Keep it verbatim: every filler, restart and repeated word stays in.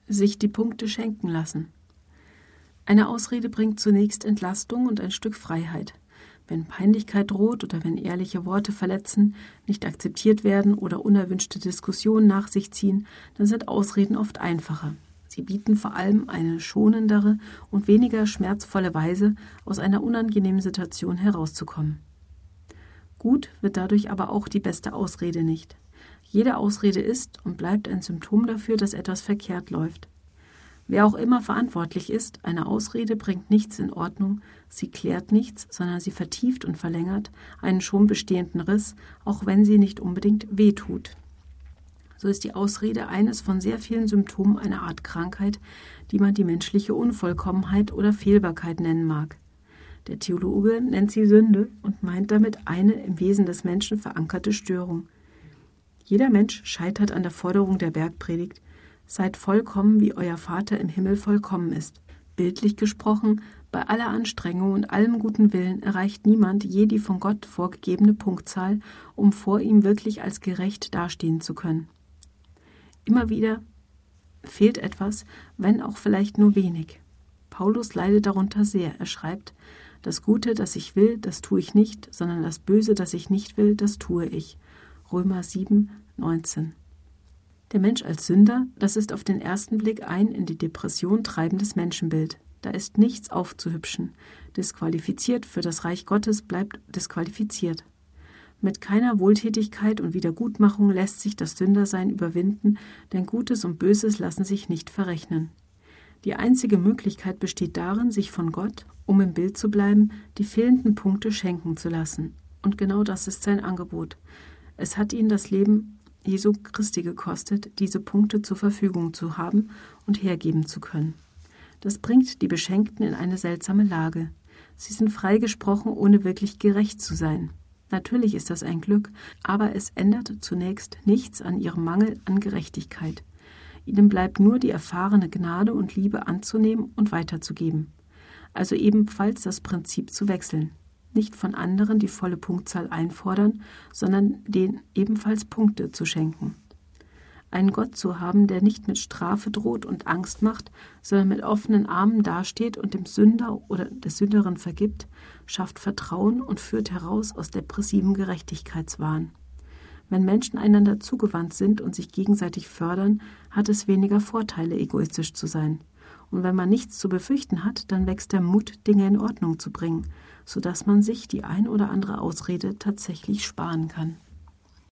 Sich die Punkte schenken lassen. Eine Ausrede bringt zunächst Entlastung und ein Stück Freiheit. Wenn Peinlichkeit droht oder wenn ehrliche Worte verletzen, nicht akzeptiert werden oder unerwünschte Diskussionen nach sich ziehen, dann sind Ausreden oft einfacher. Sie bieten vor allem eine schonendere und weniger schmerzvolle Weise, aus einer unangenehmen Situation herauszukommen. Gut wird dadurch aber auch die beste Ausrede nicht. Jede Ausrede ist und bleibt ein Symptom dafür, dass etwas verkehrt läuft. Wer auch immer verantwortlich ist, eine Ausrede bringt nichts in Ordnung, sie klärt nichts, sondern sie vertieft und verlängert einen schon bestehenden Riss, auch wenn sie nicht unbedingt wehtut. So ist die Ausrede eines von sehr vielen Symptomen einer Art Krankheit, die man die menschliche Unvollkommenheit oder Fehlbarkeit nennen mag. Der Theologe nennt sie Sünde und meint damit eine im Wesen des Menschen verankerte Störung. Jeder Mensch scheitert an der Forderung der Bergpredigt: Seid vollkommen, wie euer Vater im Himmel vollkommen ist. Bildlich gesprochen, bei aller Anstrengung und allem guten Willen erreicht niemand je die von Gott vorgegebene Punktzahl, um vor ihm wirklich als gerecht dastehen zu können. Immer wieder fehlt etwas, wenn auch vielleicht nur wenig. Paulus leidet darunter sehr. Er schreibt: Das Gute, das ich will, das tue ich nicht, sondern das Böse, das ich nicht will, das tue ich. Römer sieben, neunzehn. Der Mensch als Sünder, das ist auf den ersten Blick ein in die Depression treibendes Menschenbild. Da ist nichts aufzuhübschen. Disqualifiziert für das Reich Gottes bleibt disqualifiziert. Mit keiner Wohltätigkeit und Wiedergutmachung lässt sich das Sündersein überwinden, denn Gutes und Böses lassen sich nicht verrechnen. Die einzige Möglichkeit besteht darin, sich von Gott, um im Bild zu bleiben, die fehlenden Punkte schenken zu lassen. Und genau das ist sein Angebot. Es hat ihn das Leben Jesu Christi gekostet, diese Punkte zur Verfügung zu haben und hergeben zu können. Das bringt die Beschenkten in eine seltsame Lage. Sie sind freigesprochen, ohne wirklich gerecht zu sein. Natürlich ist das ein Glück, aber es ändert zunächst nichts an ihrem Mangel an Gerechtigkeit. Ihnen bleibt nur die erfahrene Gnade und Liebe anzunehmen und weiterzugeben. Also ebenfalls das Prinzip zu wechseln. Nicht von anderen die volle Punktzahl einfordern, sondern denen ebenfalls Punkte zu schenken. Einen Gott zu haben, der nicht mit Strafe droht und Angst macht, sondern mit offenen Armen dasteht und dem Sünder oder der Sünderin vergibt, schafft Vertrauen und führt heraus aus depressivem Gerechtigkeitswahn. Wenn Menschen einander zugewandt sind und sich gegenseitig fördern, hat es weniger Vorteile, egoistisch zu sein. Und wenn man nichts zu befürchten hat, dann wächst der Mut, Dinge in Ordnung zu bringen, sodass man sich die ein oder andere Ausrede tatsächlich sparen kann.